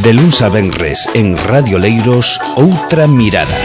De luns a venres en Radio Leiros, Outra Mirada.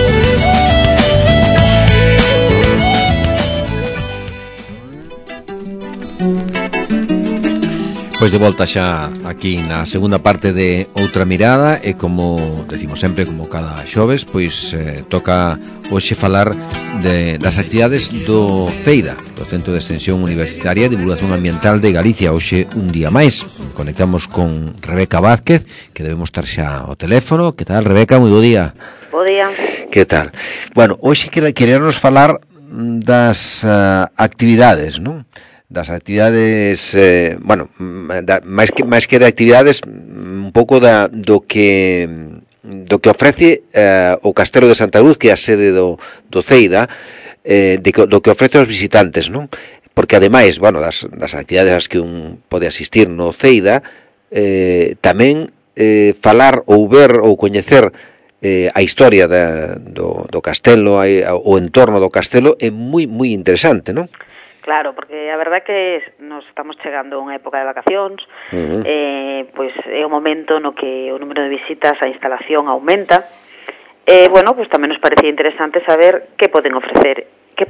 Pois de volta xa aquí na segunda parte de Outra Mirada e como decimos sempre, como cada xoves, pois toca hoxe falar das actividades do CEIDA, do Centro de Extensión Universitaria e Divulgación Ambiental de Galicia. Hoxe un día máis conectamos con Rebeca Vázquez, que debemos estar xa ao teléfono. Que tal, Rebeca? Moi bo día. Bo día. Que tal? Bueno, hoxe queremos falar das actividades, non? Das actividades, máis que de actividades, un pouco do que ofrece o Castelo de Santa Cruz, que é a sede do CEIDA, do que ofrece aos visitantes, non? Porque ademais, das actividades ás que un pode asistir no CEIDA, tamén falar ou ver ou coñecer a historia do castelo, o entorno do castelo, é moi interesante, non? Claro, porque a verdade é que nos estamos chegando a unha época de vacacións, pois é o momento no que o número de visitas á instalación aumenta. Pois tamén nos parecía interesante saber que pode ofrecer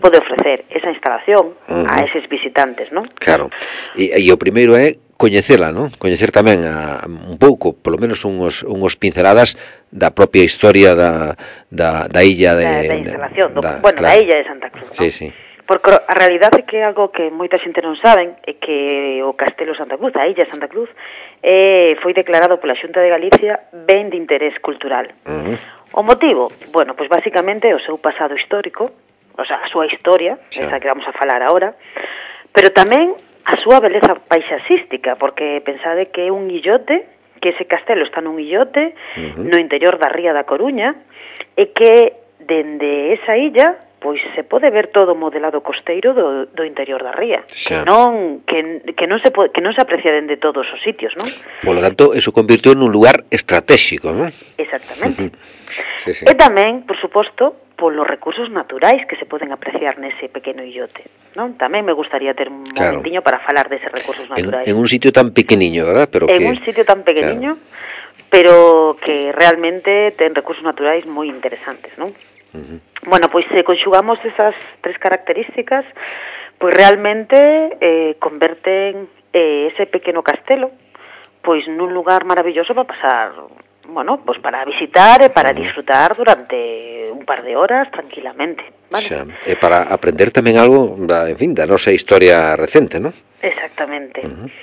esa instalación a eses visitantes, non? Claro. E o primeiro é coñecela, non? Coñecer tamén un pouco, polo menos unhos pinceladas da propia historia da illa da instalación, da illa de Santa Cruz, non? Sí. Porque a realidade é que algo que moita xente non saben é que o Castelo Santa Cruz, a illa de Santa Cruz, foi declarado pola Xunta de Galicia ben de interés cultural. O motivo? Pois basicamente o seu pasado histórico, o sea, a súa historia, esa que vamos a falar agora, pero tamén a súa beleza paisaxística, porque pensade que é un illote, que ese castelo está nun illote, no interior da ría da Coruña, e que dende esa illa pois se pode ver todo o modelado costeiro do interior da ría, que non se aprecia dende todos os sitios, non? Por lo tanto, eso convirtió nun lugar estratégico, non? Exactamente. Sí. E tamén, por suposto, polos recursos naturais que se poden apreciar nese pequeno illote, non? Tamén me gustaría ter un momentiño para falar deses recursos naturais. En un sitio tan pequeniño, ¿verdad? Un sitio tan pequeniño, pero que realmente ten recursos naturais moi interesantes, non? Pois se conxugamos esas tres características, pois realmente converten ese pequeno castelo pois nun lugar maravilloso para pasar, pois para visitar e para disfrutar durante un par de horas tranquilamente, vale? Xa, e para aprender tamén algo da nosa historia recente, non? Exactamente.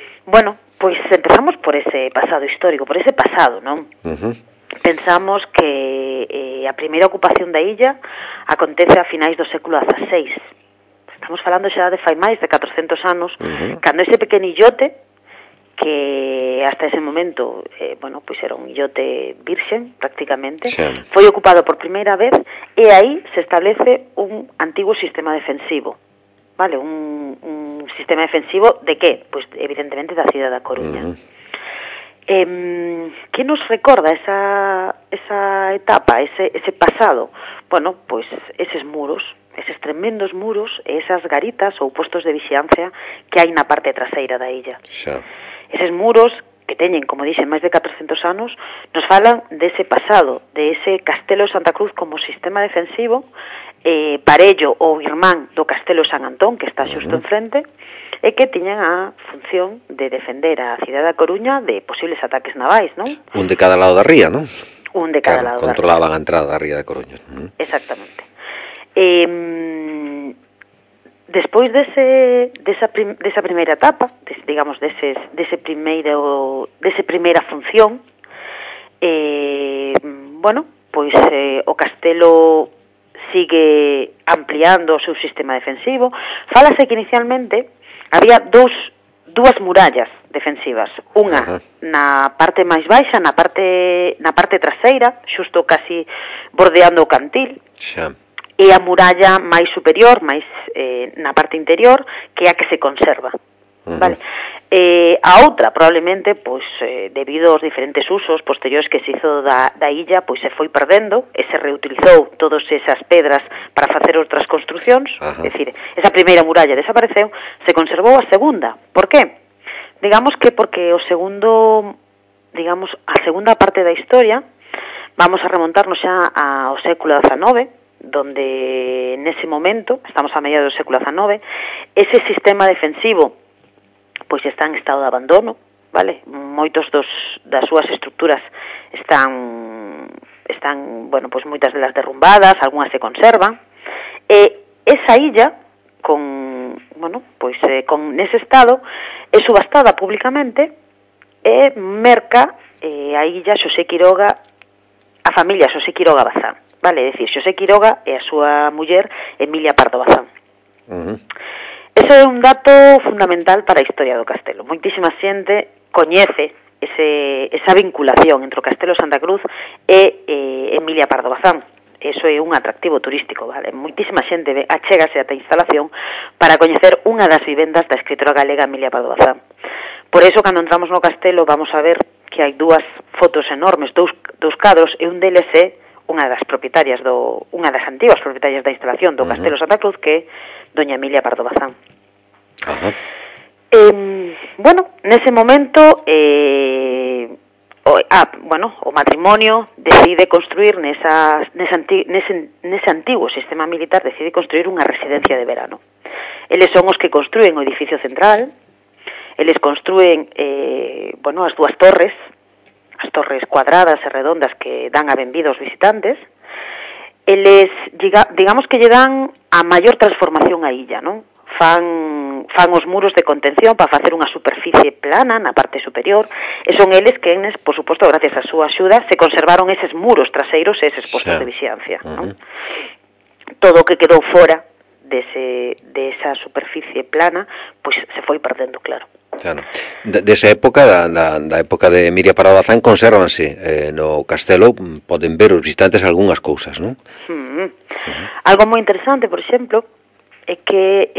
Pois empezamos por ese pasado histórico, por ese pasado, non? Pensamos que a primeira ocupación da illa acontece a finais do século XVI. Estamos falando xa de fai máis de 400 anos, cando ese pequenillote, que hasta ese momento, pois era un illote virxen, prácticamente, foi ocupado por primeira vez, e aí se establece un antigo sistema defensivo. Vale, un sistema defensivo de que? Pois evidentemente da cidade da Coruña. Que nos recorda esa etapa, ese pasado? Pois eses muros, eses tremendos muros e esas garitas ou postos de vixiancia que hai na parte traseira da illa. Eses muros que teñen, como dixen, máis de 400 anos, nos falan dese pasado, de ese Castelo Santa Cruz como sistema defensivo, parello ou irmán do Castelo San Antón, que está xusto enfrente, e que tiñan a función de defender a cidade da Coruña de posibles ataques navais, non? Un de cada lado da ría, non? Un de cada lado da ría. Controlaban a entrada da ría da Coruña. Exactamente. Despois desa primeira etapa, digamos, desa primeira función, pois o castelo sigue ampliando o seu sistema defensivo. Fálase que inicialmente había dúas murallas defensivas, unha na parte máis baixa, na parte traseira, xusto casi bordeando o cantil, e a muralla máis superior, máis na parte interior, que é a que se conserva. Vale? A outra, probablemente, pois, debido aos diferentes usos posteriores que se hizo da illa, pois se foi perdendo e se reutilizou todas esas pedras para facer outras construcións. É dicir, esa primeira muralla desapareceu, se conservou a segunda. Por qué? Digamos que porque o segundo digamos, a segunda parte da historia, vamos a remontarnos xa ao século XIX, donde nese momento, estamos a mediados do século XIX, ese sistema defensivo pois está en estado de abandono, vale? Moitos das súas estructuras están, bueno, pois moitas delas derrumbadas, algunhas se conservan, e esa illa con, bueno, pois con nese estado é subastada públicamente e merca a illa Xosé Quiroga, a familia Xosé Quiroga Bazán, vale? É dicir, Xosé Quiroga e a súa muller Emilia Pardo Bazán. Eso é un dato fundamental para a historia do castelo. Moitísima xente coñece esa vinculación entre o Castelo Santa Cruz e Emilia Pardo Bazán. Eso é un atractivo turístico, vale? Moitísima xente achégase ata a instalación para coñecer unha das vivendas da escritora galega Emilia Pardo Bazán. Por eso, cando entramos no castelo, vamos a ver que hai dúas fotos enormes, dous cadros, e un deles é unha das antiguas propietarias da instalación do Castelo Santa Cruz, que é doña Emilia Pardo Bazán. Bueno, nese momento o matrimonio decide construir nese antigo sistema militar, decide construir unha residencia de verano. Eles son os que construen o edificio central, eles construen as dúas torres, as torres cuadradas e redondas que dan a benvida aos visitantes. Eles, digamos que lle dan a maior transformación á illa, non? Fan os muros de contención para facer unha superficie plana na parte superior, e son eles que, por suposto, gracias á súa axuda, se conservaron eses muros traseiros e eses postos de vixiancia, non? Todo o que quedou fora desa superficie plana, pois se foi perdendo, claro. Claro. Desa época, da época de Emilia Pardo Bazán, consérvanse no castelo, poden ver os visitantes algunhas cousas, non? Algo moi interesante, por exemplo, é que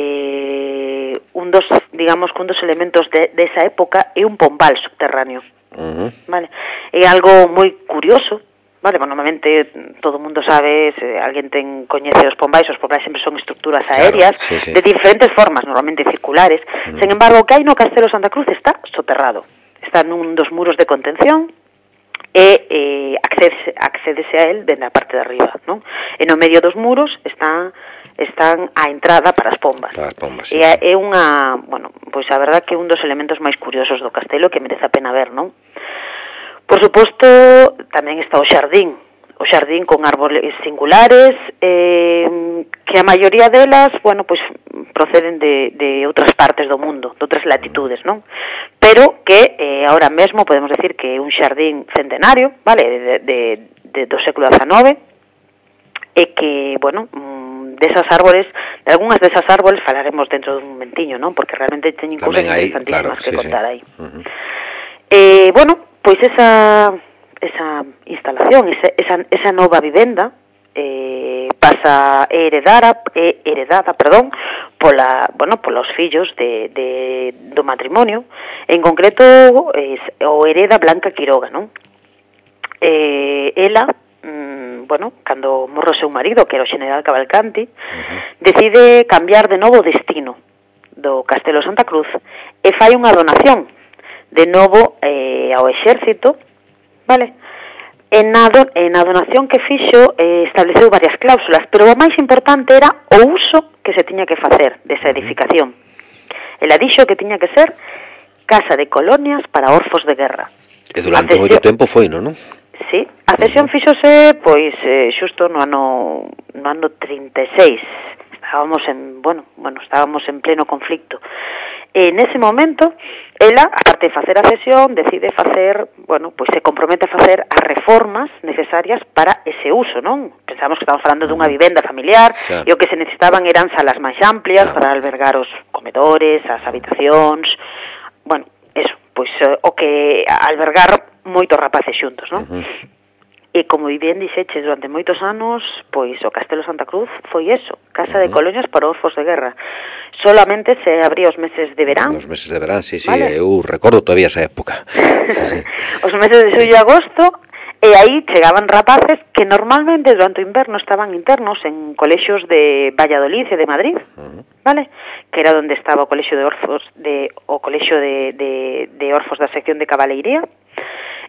un dos elementos desa época é un pombal subterráneo. Vale? É algo moi curioso, vale? Bueno, normalmente todo o mundo sabe, se alguén coñece os pombais sempre son estructuras aéreas, claro, sí. De diferentes formas, normalmente circulares. Sen embargo, o que hai no Castelo Santa Cruz está soterrado. Está nun dos muros de contención e accédese a él dende a parte de arriba, non? E no medio dos muros están a entrada para as pombas. Sí. E é unha, bueno, pois a verdad que é un dos elementos máis curiosos do castelo que merece a pena ver, non? Por suposto, tamén está o xardín con árboles singulares, que a maioría delas, bueno, pois proceden de outras partes do mundo, de outras latitudes, non? Pero que ahora mesmo podemos decir que é un xardín centenario, vale, do século XIX, e que, bueno, de algunhas desas árboles falaremos dentro dun momentiño, non? Porque realmente teñen cousas interesantísimas que contar aí. Bueno, pois esa instalación, esa nova vivenda pasa heredada, polos fillos do matrimonio, en concreto o hereda Blanca Quiroga, non? Ela, cando morre o seu marido, que era o general Cavalcanti, decide cambiar de novo o destino do Castelo Santa Cruz e fai unha donación de novo ao exército, vale? E na donación que fixo estableceu varias cláusulas, pero o máis importante era o uso que se tiña que facer desa edificación. Ela dixo que tiña que ser casa de colonias para orfos de guerra. E durante moito tempo foi, non? Sí, a cesión fixose pois xusto no ano 36. Estábamos en pleno conflicto. E nese momento, ela, aparte de facer a cesión, decide facer, pois se compromete a facer as reformas necesarias para ese uso, non? Pensamos que estamos falando dunha vivenda familiar, e o que se necesitaban eran salas máis amplias para albergar os comedores, as habitacións, eso, pois o que albergar moitos rapaces xuntos, non? E como bien dixeches, durante moitos anos, pois o Castelo Santa Cruz foi eso, casa de colonias para orfos de guerra. Solamente se abría os meses de verán. Os meses de verán, sí, vale? Eu recordo todavía esa época. Os meses de xullo e agosto, e aí chegaban rapaces que normalmente durante o inverno estaban internos en colexios de Valladolid e de Madrid, vale? Que era onde estaba o colexio de orfos de orfos da sección de Cabaleiría.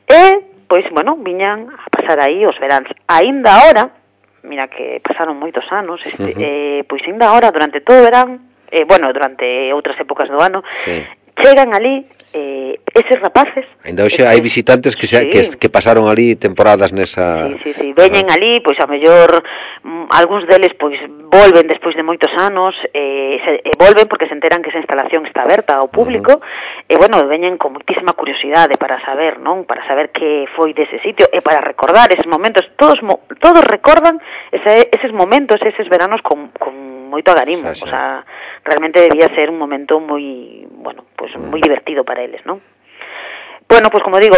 pois, bueno, viñan a pasar aí os veráns. Aínda ahora, mira que pasaron moitos anos, pois aínda ahora, durante todo o verán, bueno, durante outras épocas do ano, chegan ali eses rapaces. Ainda hoxe hai visitantes que pasaron ali temporadas nesa... Sí, veñen ali, pois a mellor algúns deles pois volven despois de moitos anos, volven porque se enteran que esa instalación está aberta ao público, e bueno, veñen con moitísima curiosidade para saber, non? Para saber que foi dese sitio e para recordar eses momentos. Todos recordan eses momentos, eses veranos con moito agarimo, o sea, realmente debía ser un momento moi, bueno, pues moi divertido para eles, ¿no? Bueno, pues como digo,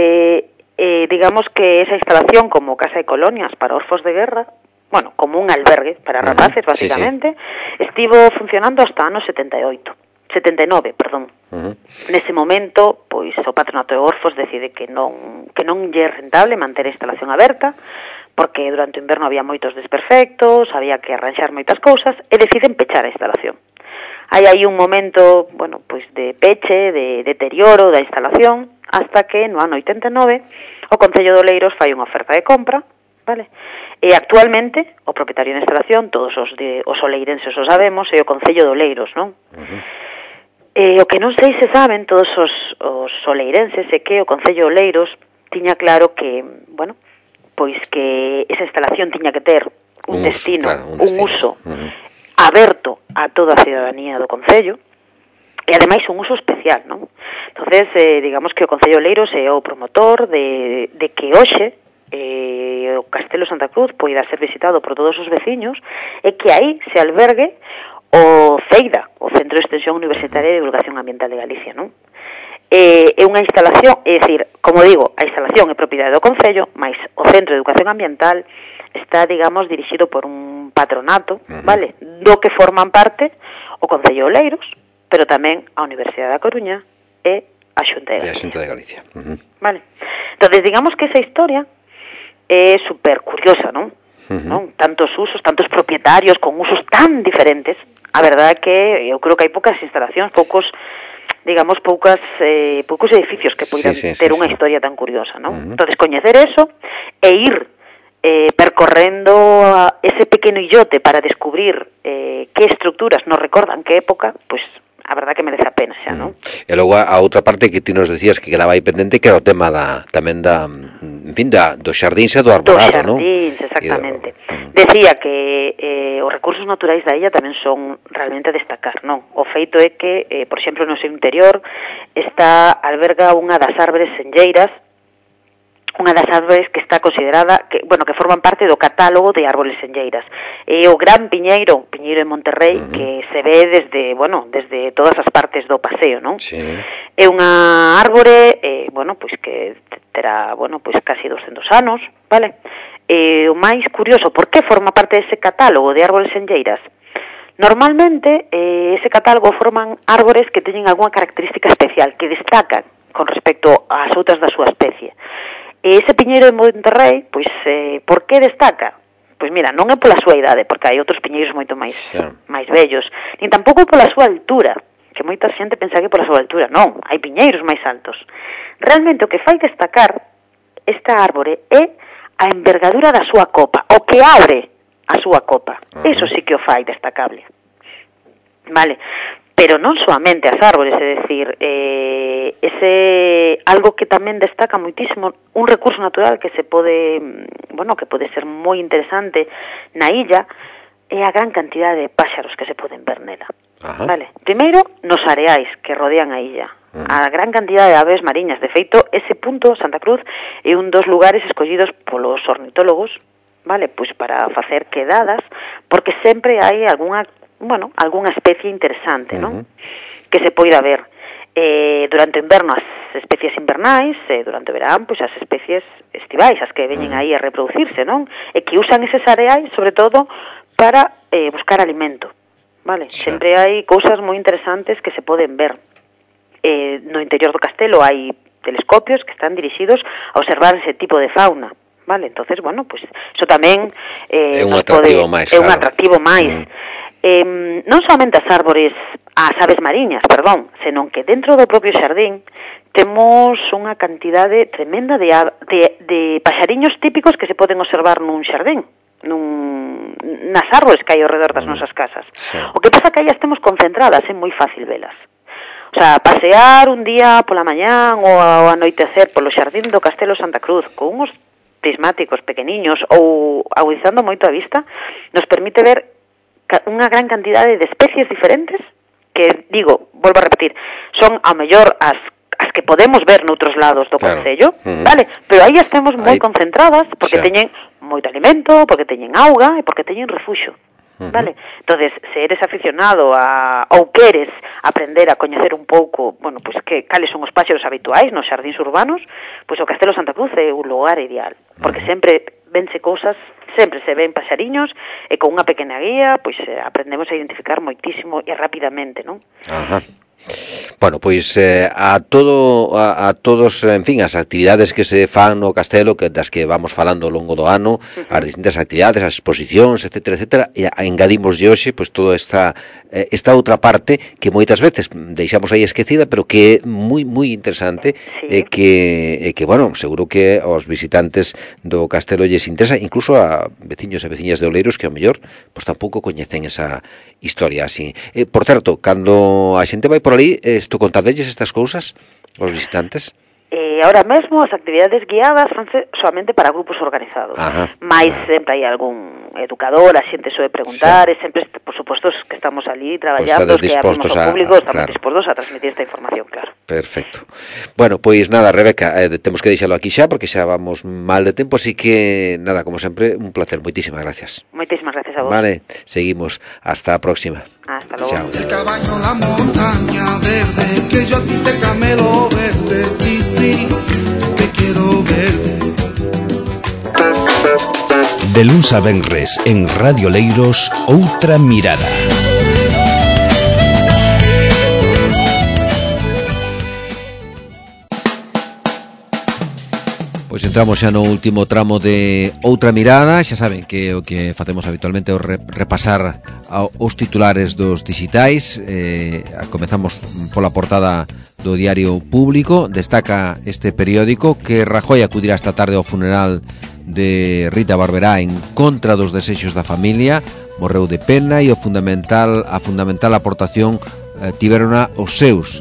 digamos que esa instalación como casa de colonias para orfos de guerra, bueno, como un albergue para rapaces, básicamente, estivo funcionando hasta anos 79, perdón. Nese momento, pois o Patronato de Orfos decide que non lle é rentable manter a instalación aberta, porque durante o inverno había moitos desperfectos, había que arranxar moitas cousas, e deciden pechar a instalación. Hai aí un momento, bueno, pois de peche, de deterioro da instalación, hasta que no ano 89 o Concello de Oleiros fai unha oferta de compra, vale? E actualmente o propietario da instalación, todos os oleirenses o sabemos, é o Concello de Oleiros, non? O que non sei se saben todos os oleirenses é que o Concello de Oleiros tiña claro que, bueno, pois que esa instalación tiña que ter un destino, un uso aberto a toda a ciudadanía do Concello, e ademais un uso especial, non? Entonces, digamos que o Concello de Oleiros é o promotor de que hoxe o Castelo Santa Cruz poida ser visitado por todos os veciños e que aí se albergue o CEIDA, o Centro de Extensión Universitaria de Divulgación Ambiental de Galicia, non? É unha instalación, é dicir, como digo, a instalación é propiedade do Concello, mas o Centro de Educación Ambiental está, digamos, dirixido por un patronato, vale? Do que forman parte o Concello de Oleiros, pero tamén a Universidade da Coruña e a Xunta de Galicia. Vale. Entonces, digamos que esa historia é super curiosa, non? Non? Tantos usos, tantos propietarios con usos tan diferentes. A verdade é que eu creo que hai poucas instalacións, poucos edificios que poidan ter unha historia tan curiosa, non? Entonces, coñecer eso e ir percorrendo ese pequeno illote para descubrir que estructuras nos recordan que época, pois a verdade que merece a pena xa, non? E logo a outra parte que ti nos decías que quedaba aí pendente, que era o tema dos xardíns e do arborado, non? Dos xardíns, exactamente. Decía que os recursos naturais da illa tamén son realmente a destacar, non? O feito é que, por exemplo, no seu interior alberga unha das árbores senlleiras, unha das árbores que está considerada, que forman parte do catálogo de árbores senlleiras. É o gran piñeiro de Monterrey, que se ve desde todas as partes do paseo, non? Sí. É unha árbore, pois que terá, pois casi 200 anos, vale? O máis curioso, por que forma parte dese catálogo de árbores senlleiras? Normalmente, ese catálogo forman árbores que teñen algunha característica especial, que destacan con respecto ás outras da súa especie. E ese piñeiro de Monterrey, pois, por que destaca? Pois mira, non é pola súa idade, porque hai outros piñeiros moito máis vellos, nin tampouco pola súa altura, que moita xente pensa que pola súa altura. Non, hai piñeiros máis altos. Realmente o que fai destacar esta árbore é a envergadura da súa copa, o que abre a súa copa. Eso sí que o fai destacable. Vale? Pero non soamente as árbores, é dicir, algo que tamén destaca moitísimo, un recurso natural que que pode ser moi interesante na illa, é a gran cantidad de páxaros que se poden ver nela. Vale? Primeiro, nos areais que rodean a illa. A gran cantidad de aves mariñas. De feito, ese punto, Santa Cruz, é un dos lugares escollidos polos ornitólogos, vale, pois para facer quedadas, porque sempre hai algunha especie interesante, non? Que se poida ver. Durante o inverno as especies invernais, durante o verán, pois as especies estivais, as que veñen aí a reproducirse, non? E que usan eses areais, sobre todo, para buscar alimento, vale? Sempre hai cousas moi interesantes que se poden ver. No interior do castelo hai telescopios que están dirixidos a observar ese tipo de fauna, vale? Entonces, pois iso tamén é un atractivo máis. Non somente as aves mariñas, senón que dentro do propio xardín temos unha cantidade tremenda de paxariños típicos que se poden observar nun xardín, nas árbores que hai ao redor das nosas casas. Sí. O que pasa que aí as temos concentradas, é moi fácil velas. O sea, pasear un día pola mañán ou ao anoitecer polo xardín do Castelo Santa Cruz con uns prismáticos pequeniños ou agudizando moito a vista, nos permite ver unha gran cantidade de especies diferentes que, digo, volvo a repetir, son ao mellor as que podemos ver noutros lados do concello, vale? Pero aí as temos moi concentradas porque teñen moito alimento, porque teñen auga e porque teñen refuxo. Vale? Entonces, se eres aficionado ou queres aprender a coñecer un pouco, bueno, pues cales son os páxaros habituais nos xardíns urbanos, pois o Castelo Santa Cruz é un lugar ideal, porque sempre vense cousas, sempre se ven paxariños e con unha pequena guía, pois aprendemos a identificar moitísimo e rapidamente, non? Ajá. Bueno, pois a todos, en fin, as actividades que se fan no castelo, que das que vamos falando ao longo do ano, as distintas actividades, as exposicións, etcétera, etcétera, e engadimos de hoxe, pois toda esta outra parte que moitas veces deixamos aí esquecida, pero que é moi interesante, e que bueno, seguro que aos visitantes do castelo lles interesa, incluso a veciños e veciñas de Oleiros que ao mellor pois tampouco coñecen esa historia así. Por certo, cando a xente vai por ali, contadelles estas cousas aos visitantes? Ahora mesmo as actividades guiadas fanse soamente para grupos organizados. Mais sempre hai algún educador, a xente soe preguntar, e sempre, por suposto, que estamos ali traballando, que abrimos ao público, estamos dispostos a transmitir esta información, claro. Perfecto. Bueno, pois nada, Rebeca, temos que deixalo aquí xa, porque xa vamos mal de tempo, así que, nada, como sempre, un placer, moitísimas gracias. Moitísimas gracias a vos. Vale, seguimos, hasta a próxima. Hasta luego. Chao. El caballo, la montaña verde, que yo a ti te camelo verde, sí, te quiero verde. De luns a venres en Radio Leiros, outra mirada. Pois entramos xa no último tramo de Outra Mirada. Xa saben que o que facemos habitualmente é repasar os titulares dos digitais. Comezamos pola portada do Diario Público. Destaca este periódico que Rajoy acudirá esta tarde ao funeral de Rita Barberá en contra dos desexos da familia. Morreu de pena e a fundamental aportación tiverona os seus.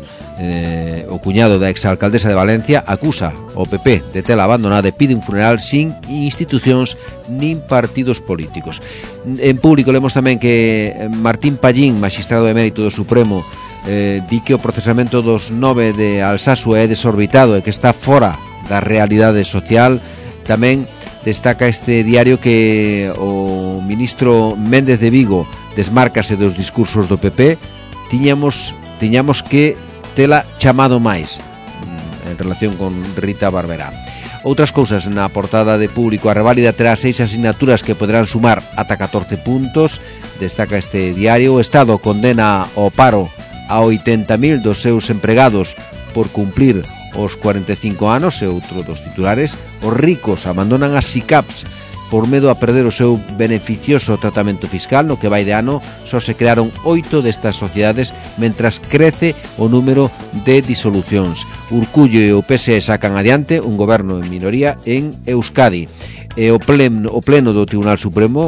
O cuñado da exalcaldesa de Valencia acusa o PP de tela abandonada e pide un funeral sin institucións nin partidos políticos. En Público lemos tamén que Martín Pallín, magistrado emérito do Supremo, di que o procesamento dos 9 de Alsasua é desorbitado e que está fora da realidade social. Tamén destaca este diario que o ministro Méndez de Vigo desmárcase dos discursos do PP. Tiñamos que tela chamado máis en relación con Rita Barberá. Outras cousas na portada de Público: a reválida terá 6 asignaturas que poderán sumar ata 14 puntos. Destaca este diario: o Estado condena ao paro a 80.000 dos seus empregados por cumplir os 45 anos. E outro dos titulares: os ricos abandonan as SICAPs por medo a perder o seu beneficioso tratamento fiscal. No que vai de ano só se crearon 8 destas sociedades, mentras crece o número de disolucións. Urcullo e o PSE sacan adiante un goberno en minoría en Euskadi. E o pleno do Tribunal Supremo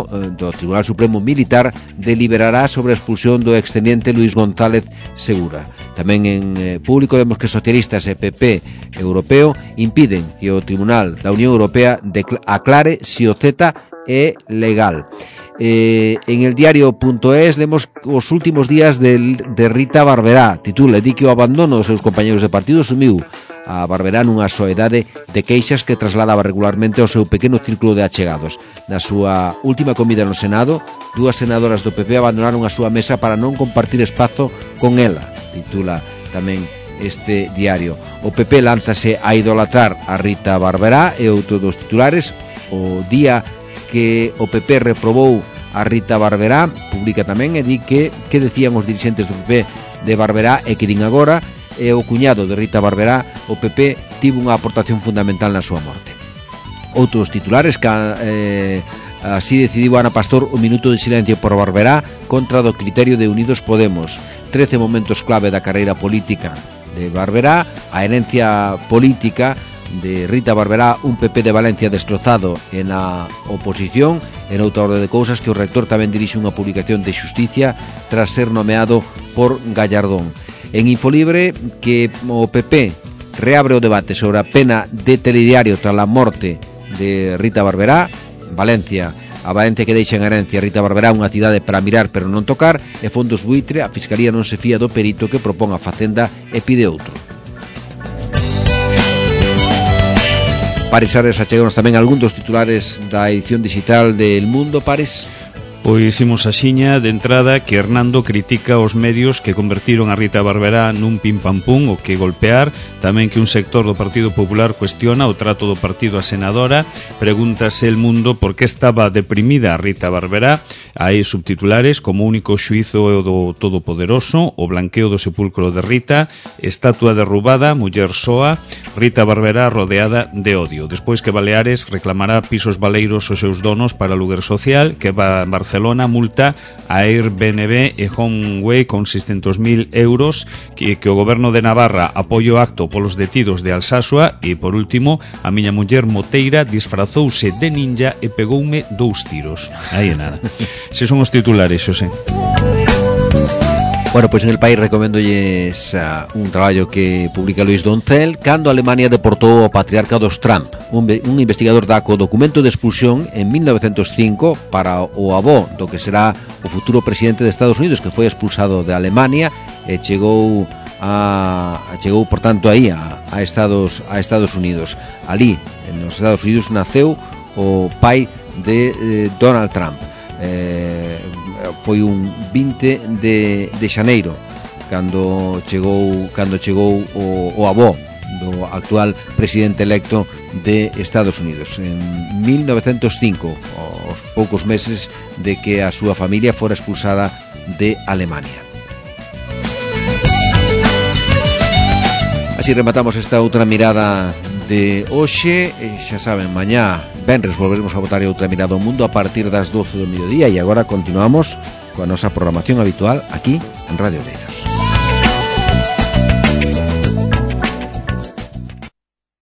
Militar deliberará sobre a expulsión do exteniente Luis González Segura. Tamén en Público vemos que socialistas e PP europeo impiden que o Tribunal da Unión Europea aclare se o CETA é legal. En el diario.es lemos os últimos días de Rita Barberá. Titula: di que o abandono dos seus compañeros de partido sumiu a Barberá nunha soedade de queixas que trasladaba regularmente ao seu pequeno círculo de achegados. Na súa última comida no Senado, 2 senadoras do PP abandonaron a súa mesa para non compartir espazo con ela. Titula tamén este diario. O PP lánzase a idolatrar a Rita Barberá. E outro dos titulares: o día que o PP reprobou a Rita Barberá, publica tamén e di que decían os dirixentes do PP de Barberá e que din agora. E o cuñado de Rita Barberá: o PP tivo unha aportación fundamental na súa morte. Outros titulares: así decidiu Ana Pastor o minuto de silencio por Barberá contra do criterio de Unidos Podemos. 13 momentos clave da carreira política de Barberá, a herencia política de Rita Barberá, un PP de Valencia destrozado en a oposición, en outra orde de cousas que o rector tamén dirixe unha publicación de Xusticia tras ser nomeado por Gallardón. En Infolibre, que o PP reabre o debate sobre a pena de telediario tras a morte de Rita Barberá. Valencia, a Valencia que deixa en herencia Rita Barberá unha cidade para mirar pero non tocar, e fondos buitre, a Fiscalía non se fía do perito que propón a Facenda e pide outro. Pares Ares, acheganos tamén algún dos titulares da edición digital de El Mundo, Pares. Pois imos a xiña de entrada que Hernando critica os medios que convertiron a Rita Barberá nun pim-pam-pum o que golpear, tamén que un sector do Partido Popular cuestiona o trato do partido a senadora, pregúntase El Mundo por que estaba deprimida a Rita Barberá, hai subtitulares como único xuízo do Todopoderoso, o blanqueo do sepulcro de Rita, estatua derrubada, muller soa, Rita Barberá rodeada de odio. Despois que Baleares reclamará pisos baleiros aos seus donos para lugar social, que va a Barcelona multa a Airbnb e Homeway con 600.000 euros, que o goberno de Navarra apoio acto polos detidos de Alsasua, e por último, a miña muller moteira disfrazouse de ninja e pegoume 2 tiros. Aí é nada. Se son os titulares, Xosé. Bueno, pois en El País recoméndolles un traballo que publica Luis Doncel, cando Alemania deportou ao patriarca dos Trump. Un investigador dá co documento de expulsión en 1905 para o avó do que será o futuro presidente de Estados Unidos, que foi expulsado de Alemania e chegou por tanto aí a Estados Unidos. Ali, nos Estados Unidos, naceu o pai de Donald Trump. Foi un 20 de xaneiro cando chegou o avó do actual presidente electo de Estados Unidos en 1905, aos poucos meses de que a súa familia fora expulsada de Alemania. Así rematamos esta outra mirada de hoxe. Xa saben, mañá venres volveremos a botar outra mirada ao mundo a partir das 12 do mediodía, e agora continuamos coa nosa programación habitual aquí en Radio Leiras.